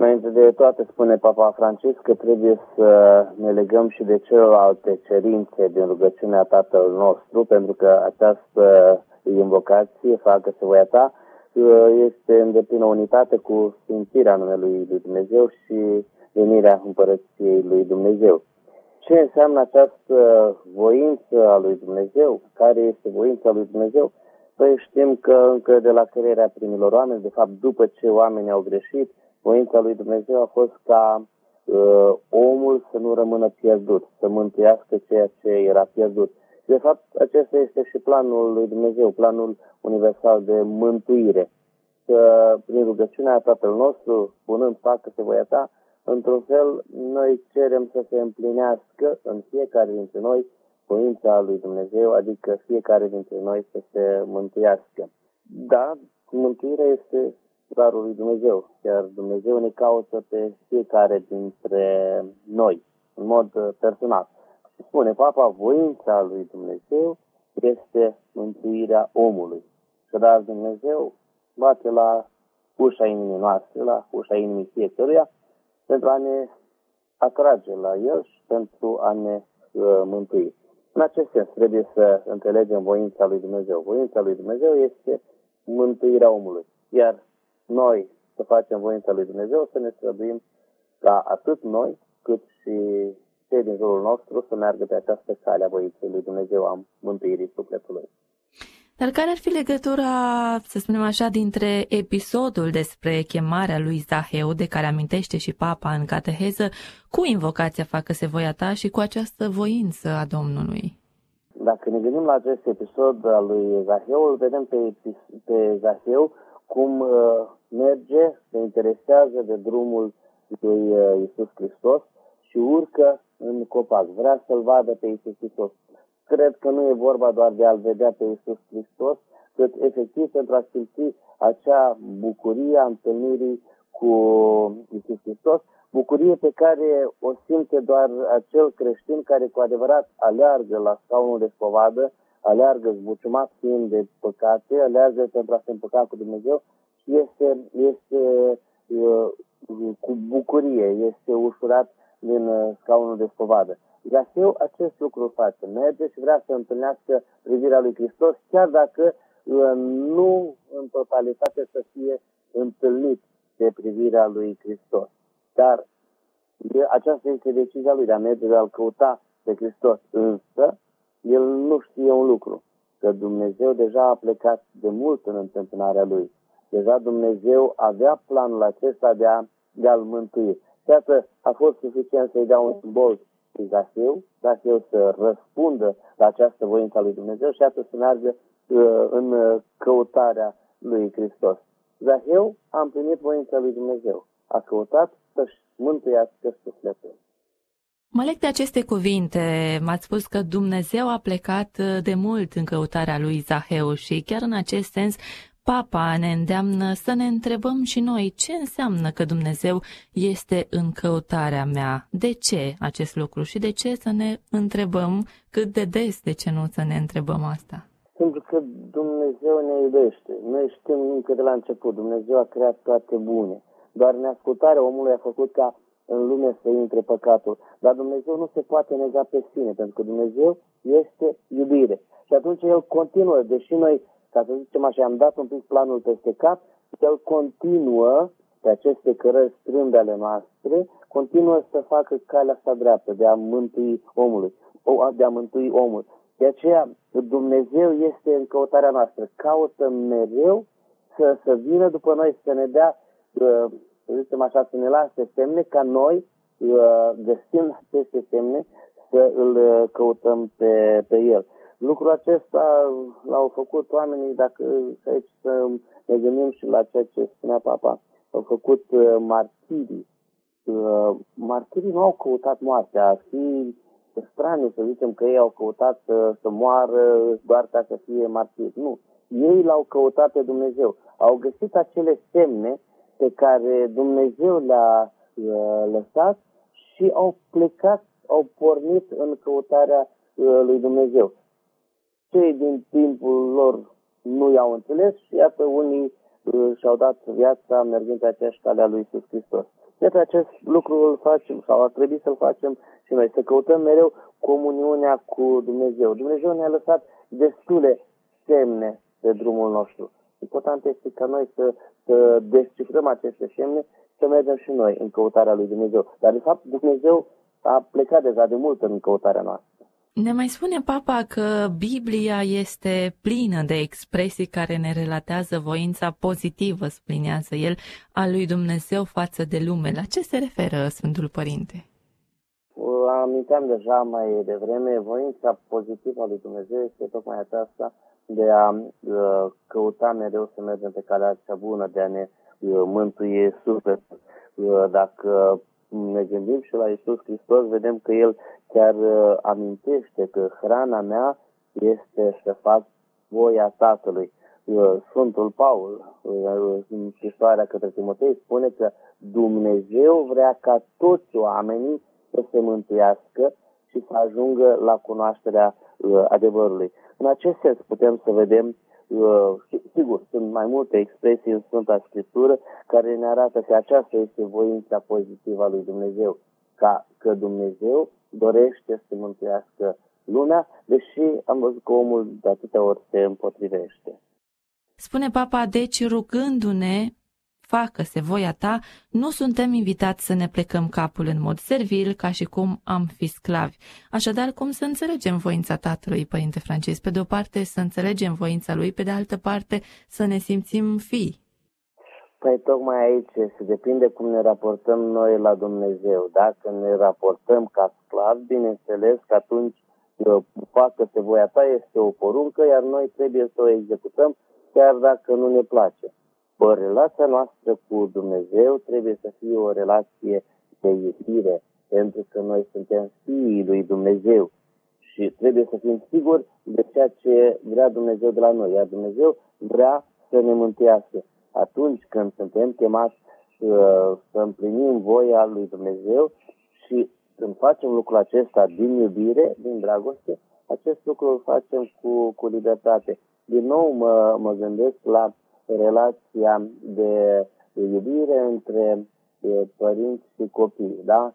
Înainte de toate, spune Papa Francisc că trebuie să ne legăm și de celelalte cerințe din rugăciunea Tatăl nostru, pentru că această invocație, facă-se voia ta, este în deplină unitate cu sfințirea numelui lui Dumnezeu și venirea Împărăției lui Dumnezeu. Ce înseamnă această voință a lui Dumnezeu? Care este voința lui Dumnezeu? Păi știm că încă de la crearea primilor oameni, de fapt după ce oamenii au greșit, voința lui Dumnezeu a fost ca omul să nu rămână pierdut, să mântuiască ceea ce era pierdut. De fapt, acesta este și planul lui Dumnezeu, planul universal de mântuire. Că prin rugăciunea Tatăl nostru, spunând facă-se voia ta, într-un fel noi cerem să se împlinească în fiecare dintre noi voința lui Dumnezeu, adică fiecare dintre noi să se mântuiască. Da, mântuirea este darul lui Dumnezeu, iar Dumnezeu ne caută pe fiecare dintre noi, în mod personal. Și spune Papa, voința lui Dumnezeu este mântuirea omului. Că dar Dumnezeu bate la ușa inimii noastre, la ușa inimii fiecăruia, pentru a ne atrage la El și pentru a ne mântui. În acest sens trebuie să înțelegem voința lui Dumnezeu. Voința lui Dumnezeu este mântuirea omului. Iar noi să facem voința lui Dumnezeu, să ne străduim ca atât noi, cât și cei din jurul nostru să meargă pe această cale a voinței lui Dumnezeu, a mântuirii sufletului. Dar care ar fi legătura, să spunem așa, dintre episodul despre chemarea lui Zaheu, de care amintește și Papa în cateheză, cu invocația facă-se voia ta și cu această voință a Domnului? Dacă ne gândim la acest episod al lui Zaheu, îl vedem pe Zaheu cum merge, se interesează de drumul lui Iisus Hristos și urcă în copac. Vrea să-L vadă pe Iisus Hristos. Cred că nu e vorba doar de a-L vedea pe Iisus Hristos, cât efectiv pentru a simți acea bucurie a întâlnirii cu Iisus Hristos, bucurie pe care o simte doar acel creștin care cu adevărat aleargă la scaunul de spovadă, aleargă zbuciumat fiind de păcate, aleargă pentru a se împăca cu Dumnezeu și este cu bucurie, este ușurat din scaunul de spovadă. Zaheu acest lucru face, merge și vrea să întâlnească privirea lui Hristos, chiar dacă nu în totalitate să fie întâlnit de privirea lui Hristos. Dar aceasta este decizia lui de a merge, de a-L căuta pe Hristos. Însă, el nu știe un lucru, că Dumnezeu deja a plecat de mult în întâmpinarea lui. Deja Dumnezeu avea planul acesta de a-L mântui. Iată, a fost suficient să-i dea un simbol Zaheu să răspundă la această voință a lui Dumnezeu și iată să meargă în căutarea lui Hristos. Zaheu a împlinit voința lui Dumnezeu. A căutat să-și mântuiască sufletul. Mă leg de aceste cuvinte. M-ați spus că Dumnezeu a plecat de mult în căutarea lui Zaheu și chiar în acest sens Papa ne îndeamnă să ne întrebăm și noi ce înseamnă că Dumnezeu este în căutarea mea. De ce acest lucru și de ce să ne întrebăm cât de des, de ce nu să ne întrebăm asta? Pentru că Dumnezeu ne iubește. Noi știm încă de la început, Dumnezeu a creat toate bune. Doar neascultarea omului a făcut ca în lume să intre păcatul. Dar Dumnezeu nu se poate nega pe sine, pentru că Dumnezeu este iubire. Și atunci El continuă, deși noi, ca să zicem așa, am dat un pic planul peste cap, El continuă pe aceste cărări strâmbe ale noastre, continuă să facă calea asta dreaptă de a mântui omul. De aceea Dumnezeu este în căutarea noastră. Caută mereu să vină după noi, să ne dea, să zicem așa, să ne lase semne ca noi, găsind aceste semne, să îl căutăm pe El. Lucrul acesta l-au făcut oamenii, dacă aici să ne gândim și la ceea ce spunea Papa, au făcut martirii. Martirii nu au căutat moartea, ar fi straniu să zicem că ei au căutat să moară doar ca să fie martiri. Nu, ei l-au căutat pe Dumnezeu. Au găsit acele semne pe care Dumnezeu le-a lăsat și au plecat, au pornit în căutarea lui Dumnezeu. Cei din timpul lor nu i-au înțeles și iată unii și-au dat viața mergând pe aceeași cale a lui Iisus Hristos. Iată, acest lucru îl facem sau ar trebui să-l facem și noi, să căutăm mereu comuniunea cu Dumnezeu. Dumnezeu ne-a lăsat destule semne pe drumul nostru. Important este ca noi să descifrăm aceste semne, să mergem și noi în căutarea lui Dumnezeu. Dar, de fapt, Dumnezeu a plecat deja de mult în căutarea noastră. Ne mai spune Papa că Biblia este plină de expresii care ne relatează voința pozitivă, spunează el, a lui Dumnezeu față de lume. La ce se referă Sfântul Părinte? Aminteam deja mai devreme, voința pozitivă a lui Dumnezeu este tocmai aceasta de a căuta mereu să mergem pe calea cea bună, de a ne mântui sufletul. Dacă ne gândim și la Iisus Hristos, vedem că El chiar amintește că hrana mea este să fac voia Tatălui. Sfântul Paul, în scrisoarea către Timotei, spune că Dumnezeu vrea ca toți oamenii să se mântuiască și să ajungă la cunoașterea adevărului. În acest sens putem să vedem, sigur, sunt mai multe expresii în Sfânta Scriptură care ne arată că aceasta este voința pozitivă a lui Dumnezeu, că Dumnezeu dorește să mântuiască lumea, deși am văzut că omul de atâtea ori se împotrivește. Spune Papa, deci rugându-ne, facă-se voia ta, nu suntem invitați să ne plecăm capul în mod servil, ca și cum am fi sclavi. Așadar, cum să înțelegem voința Tatălui, Părinte Francisc? Pe de o parte să înțelegem voința Lui, pe de altă parte să ne simțim fii. Păi tocmai aici se depinde cum ne raportăm noi la Dumnezeu. Dacă ne raportăm ca sclavi, bineînțeles că atunci facă-se voia ta este o poruncă, iar noi trebuie să o executăm, chiar dacă nu ne place. Relația noastră cu Dumnezeu trebuie să fie o relație de iubire, pentru că noi suntem fiii lui Dumnezeu și trebuie să fim siguri de ceea ce vrea Dumnezeu de la noi, iar Dumnezeu vrea să ne mântuiască. Atunci când suntem chemați să împlinim voia lui Dumnezeu și când facem lucrul acesta din iubire, din dragoste, acest lucru îl facem cu libertate. Din nou mă gândesc la relația de iubire între părinți și copii, da?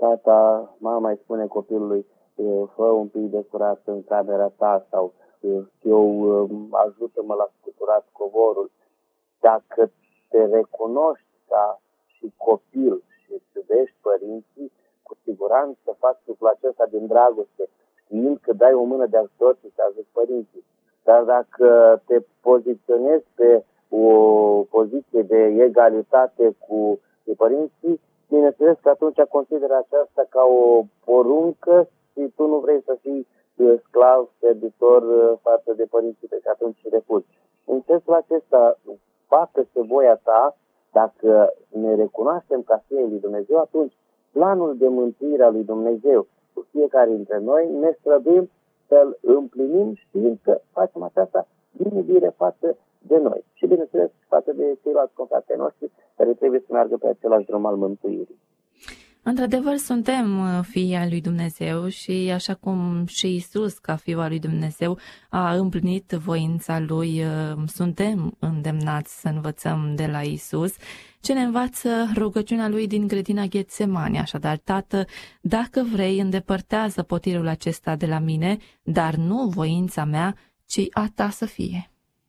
Mama îi spune copilului, fă un pic de curat în camera ta sau eu ajută-mă la scuturat covorul. Dacă te recunoști ca și copil și îți iubești părinții, cu siguranță faci lucrul acesta din dragoste, știind că dai o mână de ajutor și te ajut părinții. Dar dacă te poziționezi pe o poziție de egalitate cu părinții, bineînțeles că atunci consideră aceasta ca o poruncă și tu nu vrei să fii sclav, servitor față de părinții, deci atunci refuzi. În sensul acesta, facă-se voia ta, dacă ne recunoaștem ca fiii lui Dumnezeu, atunci planul de mântuire a lui Dumnezeu cu fiecare dintre noi ne străduim să-l împlinim știind că facem aceasta din iubire față de noi și, bineînțeles, față de ceilalți confrații noștri care trebuie să meargă pe același drum al mântuirii. Într-adevăr, suntem fii ai lui Dumnezeu și așa cum și Isus, ca fiul al lui Dumnezeu, a împlinit voința lui, suntem îndemnați să învățăm de la Isus, ce ne învață rugăciunea lui din grădina Ghetsemani. Așadar, Tată, dacă vrei, îndepărtează potirul acesta de la mine, dar nu voința mea, ci a ta să fie.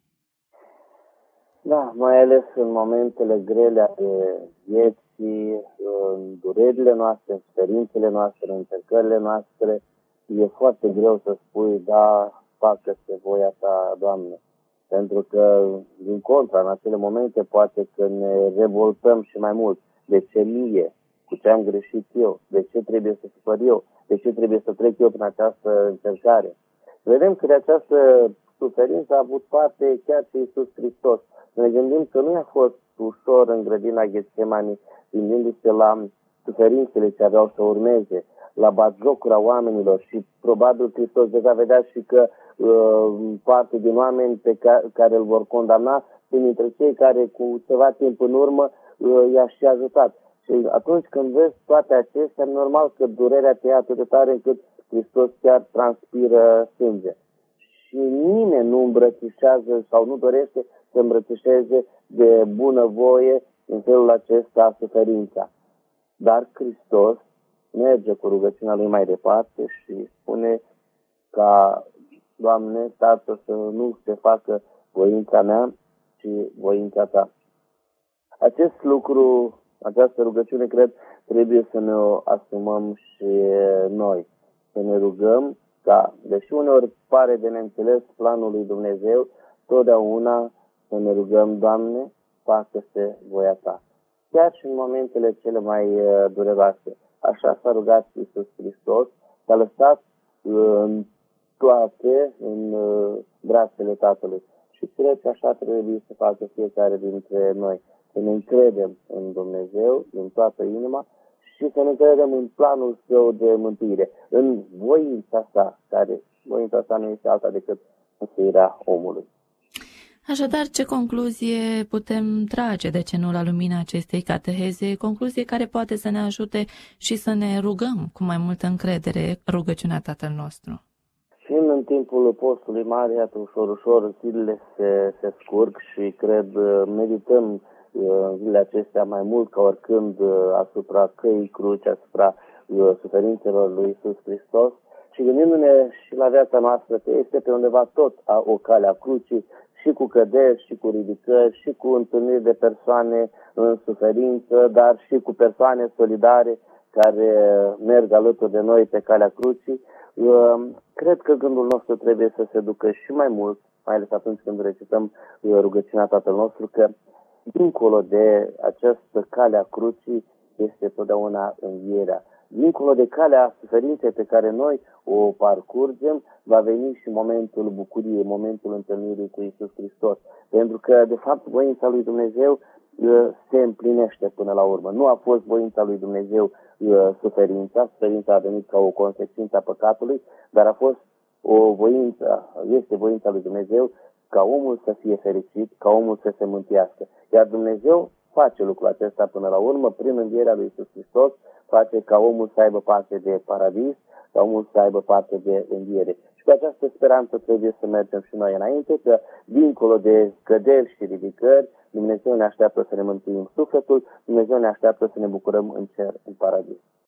Da, mai ales în momentele grele ale vieții, în durerile noastre, în suferințele noastre, în încercările noastre, e foarte greu să spui, da, facă-se voia ta, Doamne. Pentru că, din contra, în acele momente, poate că ne revoltăm și mai mult. De ce mie? Cu ce am greșit eu? De ce trebuie să sufăr eu? De ce trebuie să trec eu prin această încercare? Vedem că de această suferință a avut parte chiar și Iisus Hristos. Ne gândim că nu i-a fost ușor în grădina Ghetsemani, gândindu-se la suferințele ce aveau să urmeze, la batjocura oamenilor și probabil Hristos deja vedea și că parte din oameni pe care îl vor condamna sunt dintre cei care cu ceva timp în urmă i-a și ajutat. Și atunci când vezi toate acestea, normal că durerea te ia atât de tare încât Hristos chiar transpiră sânge. Și nimeni nu îmbrățișează sau nu dorește să îmbrățișeze de bunăvoie în felul acesta suferința. Dar Hristos merge cu rugăciunea Lui mai departe și spune ca, Doamne, Tată, să nu se facă voința mea, ci voința Ta. Acest lucru, această rugăciune, cred, trebuie să ne o asumăm și noi. Să ne rugăm ca, deși uneori pare de neînțeles planul lui Dumnezeu, totdeauna să ne rugăm, Doamne, facă-se voia Ta. Chiar și în momentele cele mai dureroase. Așa s-a rugat Iisus Hristos, s-a lăsat în toate în brațele Tatălui. Și cred că așa trebuie să facă fiecare dintre noi. Să ne încredem în Dumnezeu, în toată inima, și să ne încredem în planul Său de mântuire, în voința Sa, care voința Sa nu este alta decât mântuirea omului. Așadar, ce concluzie putem trage, de ce nu, la lumina acestei cateheze, concluzie care poate să ne ajute și să ne rugăm cu mai multă încredere rugăciunea Tatăl nostru? Și în timpul postului mare, iată, ușor, zilele se scurg și cred, medităm zilele acestea mai mult ca oricând asupra căii cruci, asupra suferințelor lui Iisus Hristos și gândindu-ne și la viața noastră că este pe undeva tot o cale a crucii, și cu căderi, și cu ridicări, și cu întâlniri de persoane în suferință, dar și cu persoane solidare care merg alături de noi pe calea crucii. Cred că gândul nostru trebuie să se ducă și mai mult, mai ales atunci când recităm rugăciunea Tatăl nostru, că dincolo de această cale a crucii este totdeauna învierea. Dincolo de calea suferinței pe care noi o parcurgem, va veni și momentul bucuriei, momentul întâlnirii cu Iisus Hristos. Pentru că, de fapt, voința lui Dumnezeu se împlinește până la urmă. Nu a fost voința lui Dumnezeu suferința. Suferința a venit ca o consecință a păcatului, dar a fost o voință, este voința lui Dumnezeu ca omul să fie fericit, ca omul să se mântuiască. Iar Dumnezeu face lucrul acesta până la urmă, prin învierea lui Iisus Hristos, face ca omul să aibă parte de paradis, ca omul să aibă parte de înviere. Și cu această speranță trebuie să mergem și noi înainte, că dincolo de căderi și ridicări, Dumnezeu ne așteaptă să ne mântuim sufletul, Dumnezeu ne așteaptă să ne bucurăm în cer, în paradis.